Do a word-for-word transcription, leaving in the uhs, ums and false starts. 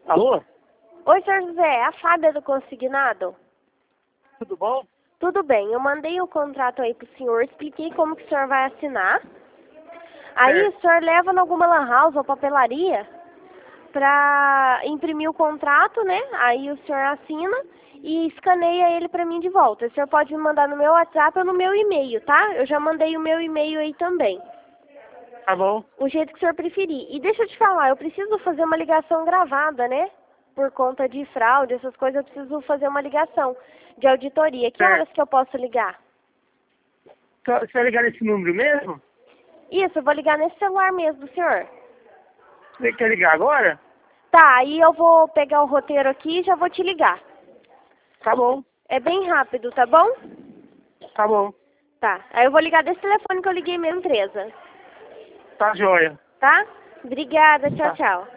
Alô? Oi, senhor José, é a Fábia do Consignado? Tudo bom? Tudo bem, eu mandei o contrato aí pro senhor, expliquei como que o senhor vai assinar. Aí Certo. o senhor leva em alguma lan house ou papelaria pra imprimir o contrato, né? Aí o senhor assina e escaneia ele pra mim de volta. O senhor pode me mandar no meu WhatsApp ou no meu e-mail, tá? Eu já mandei o meu e-mail aí também. Tá bom. O jeito que o senhor preferir. E deixa eu te falar, eu preciso fazer uma ligação gravada, né? Por conta de fraude, essas coisas, eu preciso fazer uma ligação de auditoria. Que horas Certo. que eu posso ligar? Você vai ligar nesse número mesmo? Isso, eu vou ligar nesse celular mesmo do senhor. Você quer ligar agora? Tá, aí eu vou pegar o roteiro aqui e já vou te ligar. Tá bom. É bem rápido, tá bom? Tá bom. Tá, aí eu vou ligar desse telefone que eu liguei mesmo, empresa. Tá joia. Tá? Obrigada, tchau, Tá. tchau.